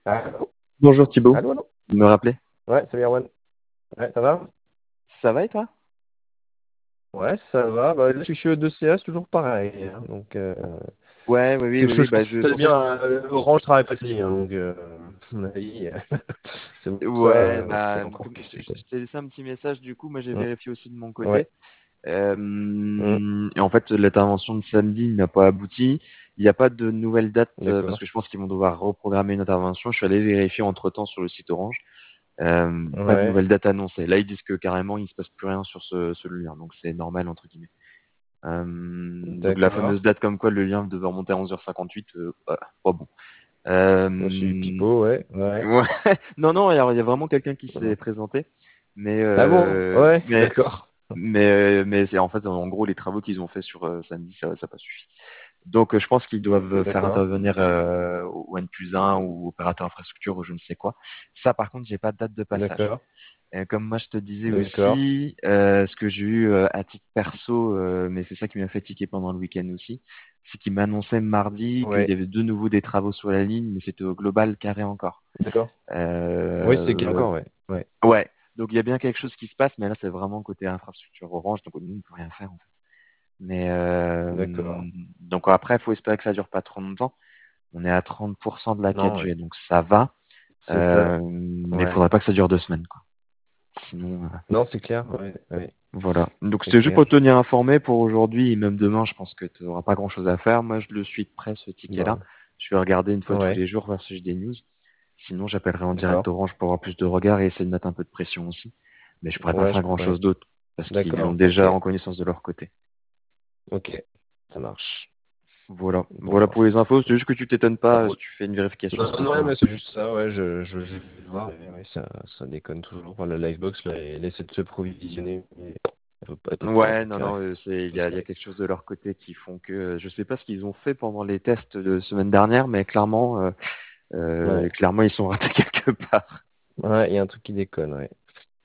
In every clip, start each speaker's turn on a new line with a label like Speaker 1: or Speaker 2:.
Speaker 1: Allô?
Speaker 2: Bonjour Thibaut,
Speaker 1: Allô, allô?
Speaker 2: vous me rappelez?
Speaker 1: Ouais, salut Erwan. Ouais, ça va?
Speaker 2: Ça va et toi?
Speaker 1: Ouais, ça va. Bah, là, je suis E2CA, c'est toujours pareil, hein. Donc,
Speaker 2: Ouais, oui, oui,
Speaker 1: quelque
Speaker 2: oui, oui,
Speaker 1: chose, je
Speaker 2: bah
Speaker 1: pense que
Speaker 2: je
Speaker 1: c'est
Speaker 2: pour ça.
Speaker 1: bien. Orange travaille pas fini, hein, donc, à mon avis, c'est pour ça,
Speaker 2: Ouais,
Speaker 1: c'est
Speaker 2: bah
Speaker 1: encore
Speaker 2: comme
Speaker 1: plus, quoi.
Speaker 2: je t'ai laissé un petit message, du coup, moi j'ai
Speaker 1: Mm.
Speaker 2: vérifié aussi de mon
Speaker 1: Ouais.
Speaker 2: côté.
Speaker 1: Mm.
Speaker 2: Et en fait, l'intervention de samedi n'a pas abouti. Il n'y a pas de nouvelle date parce
Speaker 1: D'accord.
Speaker 2: que je pense qu'ils vont devoir reprogrammer une intervention. Je suis allé vérifier entre-temps sur le site Orange. Pas de
Speaker 1: Ouais.
Speaker 2: nouvelle date annoncée. Là, ils disent que carrément il se passe plus rien sur ce lien, donc c'est normal entre guillemets. Donc la
Speaker 1: D'accord.
Speaker 2: fameuse date comme quoi le lien devait remonter à 11h58, pas bon.
Speaker 1: Moi, je suis
Speaker 2: Euh,
Speaker 1: pipeau, ouais. Ouais.
Speaker 2: ouais. Non, non, alors il y a vraiment quelqu'un qui s'est présenté, mais
Speaker 1: Ah bon?
Speaker 2: euh,
Speaker 1: Ouais,
Speaker 2: mais
Speaker 1: d'accord.
Speaker 2: mais c'est en fait en gros les travaux qu'ils ont fait sur samedi, ça n'a pas suffi. Donc je pense qu'ils doivent faire
Speaker 1: D'accord.
Speaker 2: intervenir au N+1 ou opérateur infrastructure ou je ne sais quoi. Ça par contre j'ai pas de date de passage.
Speaker 1: D'accord.
Speaker 2: Comme moi je te disais
Speaker 1: D'accord.
Speaker 2: aussi, ce que j'ai eu à titre perso, mais c'est ça qui m'a fait tiquer pendant le week-end aussi, c'est qu'il m'annonçait mardi qu'il y
Speaker 1: Ouais.
Speaker 2: avait de nouveau des travaux sur la ligne, mais c'était au global carré encore.
Speaker 1: D'accord. Oui, c'est qu'il y a
Speaker 2: Euh,
Speaker 1: encore, ouais. Ouais.
Speaker 2: ouais, donc il y a bien quelque chose qui se passe, mais là c'est vraiment côté infrastructure Orange, donc nous on ne peut rien faire en fait. Mais
Speaker 1: D'accord.
Speaker 2: donc après, il faut espérer que ça dure pas trop longtemps. On est à 30% de la
Speaker 1: Non, ouais.
Speaker 2: 4G, donc ça va.
Speaker 1: C'est ça.
Speaker 2: Mais il
Speaker 1: Ouais.
Speaker 2: faudrait pas que ça dure 2 semaines, quoi. Sinon,
Speaker 1: Non, c'est clair. Ouais. Ouais.
Speaker 2: voilà. Donc
Speaker 1: C'est
Speaker 2: c'était juste
Speaker 1: clair.
Speaker 2: pour te tenir informé pour aujourd'hui et même demain, je pense que tu n'auras pas grand-chose à faire. Moi, je le suis de près, ce ticket-là.
Speaker 1: Bon.
Speaker 2: Je vais regarder une fois tous
Speaker 1: Ouais.
Speaker 2: les jours, voir si j'ai des news. Sinon, j'appellerai en direct
Speaker 1: D'accord.
Speaker 2: Orange pour avoir plus de regard et essayer de mettre un peu de pression aussi. Mais je pourrais pas
Speaker 1: Ouais,
Speaker 2: faire
Speaker 1: ouais.
Speaker 2: grand-chose d'autre parce qu'ils l'ont
Speaker 1: D'accord. Ok.
Speaker 2: déjà en connaissance de leur côté.
Speaker 1: Ok. Ça marche.
Speaker 2: Voilà.
Speaker 1: Bon,
Speaker 2: Voilà
Speaker 1: bah,
Speaker 2: pour les infos. C'est juste que tu t'étonnes
Speaker 1: ça
Speaker 2: pas si
Speaker 1: roule.
Speaker 2: tu fais une vérification
Speaker 1: Non,
Speaker 2: ce
Speaker 1: non, ouais,
Speaker 2: matin.
Speaker 1: mais c'est juste ça. Ouais, j'ai vu voir. Mais ouais, ça déconne toujours. Enfin, la Livebox, là, elle essaie de se provisionner. Mais elle peut pas.
Speaker 2: Ouais,
Speaker 1: Donc,
Speaker 2: non, non, il y a quelque chose de leur côté qui font que je sais pas ce qu'ils ont fait pendant les tests de semaine dernière, mais
Speaker 1: ouais.
Speaker 2: clairement ils sont ratés quelque part.
Speaker 1: Ouais, il y a un truc qui déconne. Ouais.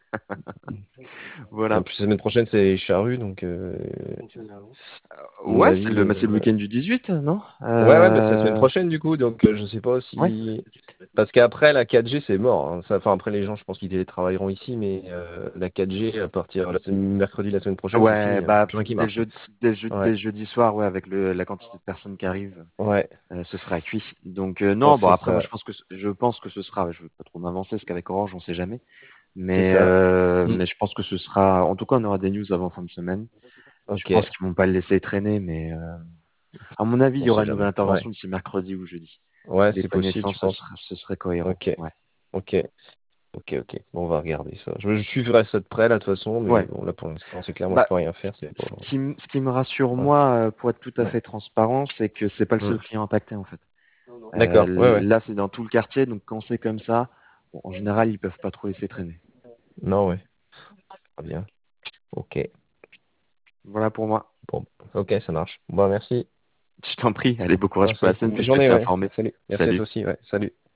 Speaker 1: En
Speaker 2: Voilà.
Speaker 1: plus, la semaine prochaine, c'est Charrue. Donc, à mon
Speaker 2: Ouais,
Speaker 1: avis.
Speaker 2: c'est le week-end du 18, non?
Speaker 1: Ouais, ouais, bah, c'est la semaine prochaine, du coup. Donc, je sais pas
Speaker 2: Ouais.
Speaker 1: si. Parce qu'après, la 4G, c'est mort, hein. Enfin, après, les gens, je pense qu'ils télétravailleront ici, mais la 4G, à partir mercredi la semaine prochaine, c'est
Speaker 2: Ouais,
Speaker 1: fini, hein. Il n'y a
Speaker 2: bah
Speaker 1: plus rien qui marche, hein.
Speaker 2: dès
Speaker 1: Ouais,
Speaker 2: le jeudi soir, ouais, avec la quantité de personnes qui arrivent,
Speaker 1: ouais,
Speaker 2: ce sera cuit. Donc
Speaker 1: ouais,
Speaker 2: non, bon
Speaker 1: c'est
Speaker 2: après moi
Speaker 1: ça.
Speaker 2: je pense que ce sera, je veux pas trop m'avancer parce qu'avec Orange on sait jamais,
Speaker 1: C'est ça. Mm.
Speaker 2: mais je pense que ce sera, en tout cas on aura des news avant fin de semaine. Je
Speaker 1: Ok,
Speaker 2: pense qu'ils vont pas le laisser traîner, mais à mon avis il
Speaker 1: on
Speaker 2: y aura
Speaker 1: sait
Speaker 2: une nouvelle
Speaker 1: jamais. Ouais,
Speaker 2: intervention d'ici mercredi ou jeudi.
Speaker 1: ouais,
Speaker 2: Les
Speaker 1: c'est possible, je
Speaker 2: connaissances,
Speaker 1: pense.
Speaker 2: ce serait cohérent.
Speaker 1: Ok,
Speaker 2: Ouais.
Speaker 1: ok, ok, ok. Bon, on va regarder ça. Je suivrai ça de près, là, de toute façon, mais
Speaker 2: Ouais.
Speaker 1: bon, là, pour l'instant, c'est clair, moi, je
Speaker 2: Bah,
Speaker 1: peux rien faire. C'est pas.
Speaker 2: ce qui me rassure
Speaker 1: Ouais.
Speaker 2: moi, pour être tout à
Speaker 1: Ouais.
Speaker 2: fait transparent, c'est que c'est pas le seul
Speaker 1: Mm.
Speaker 2: client impacté en fait.
Speaker 1: D'accord, ouais, ouais.
Speaker 2: Là c'est dans tout le quartier, donc quand c'est comme ça, bon, en général ils peuvent pas trop laisser traîner.
Speaker 1: Non, ouais. Très bien. Ok.
Speaker 2: Voilà pour moi.
Speaker 1: Bon, ok, ça marche. Bon, merci.
Speaker 2: Je t'en prie, allez, bon courage pour la
Speaker 1: Merci.
Speaker 2: semaine, puis
Speaker 1: Bonne
Speaker 2: je te
Speaker 1: journée,
Speaker 2: tiens
Speaker 1: ouais.
Speaker 2: informé.
Speaker 1: Salut. Merci à toi
Speaker 2: Salut.
Speaker 1: aussi, ouais. Salut.